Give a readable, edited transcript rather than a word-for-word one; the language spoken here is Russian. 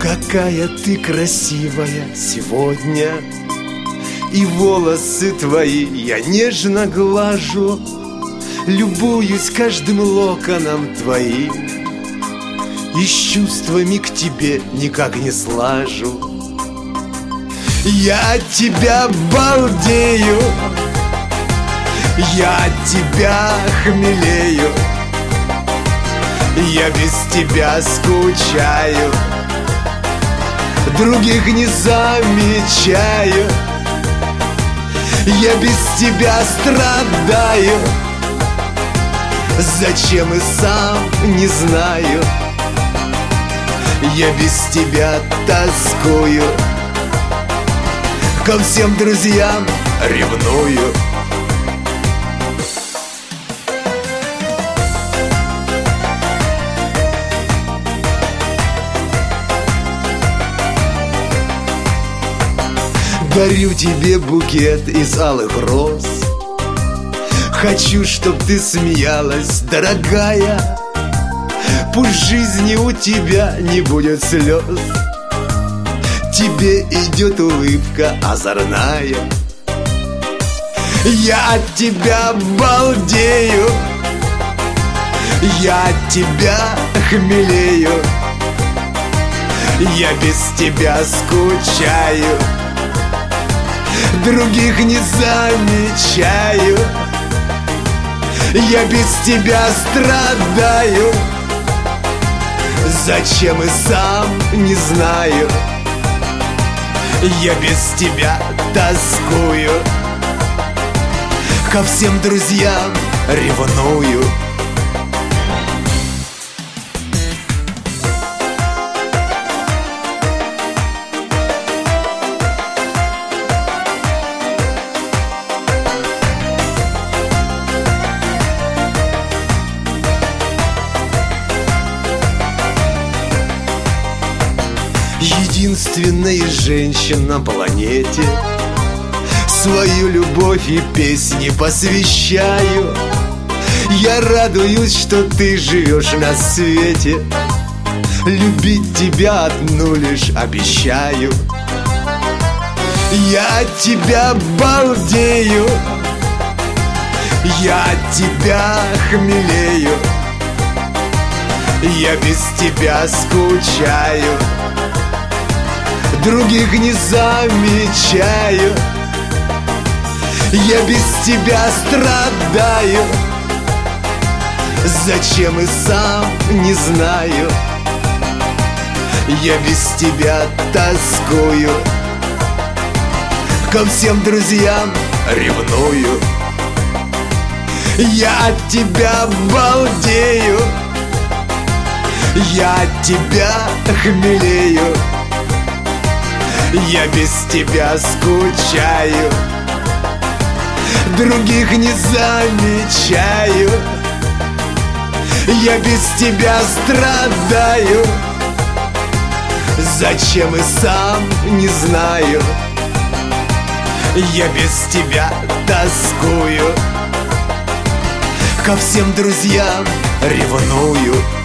Какая ты красивая сегодня, и волосы твои я нежно глажу, любуюсь каждым локоном твоим, и с чувствами к тебе никак не слажу. Я от тебя балдею, я от тебя хмелею, я без тебя скучаю, других не замечаю. Я без тебя страдаю, зачем и сам не знаю. Я без тебя тоскую, ко всем друзьям ревную. Дарю тебе букет из алых роз, хочу, чтоб ты смеялась, дорогая. Пусть в жизни у тебя не будет слез, тебе идет улыбка озорная. Я от тебя балдею, я от тебя хмелею, я без тебя скучаю, других не замечаю. Я без тебя страдаю, зачем и сам не знаю. Я без тебя тоскую, ко всем друзьям ревную. Единственная женщина на планете, свою любовь и песни посвящаю. Я радуюсь, что ты живешь на свете, любить тебя одну лишь обещаю. Я от тебя балдею, я от тебя хмелею, я без тебя скучаю, других не замечаю. Я без тебя страдаю, зачем и сам не знаю. Я без тебя тоскую, ко всем друзьям ревную. Я от тебя балдею, я от тебя хмелею, я без тебя скучаю, других не замечаю. Я без тебя страдаю, зачем и сам не знаю. Я без тебя тоскую, ко всем друзьям ревную.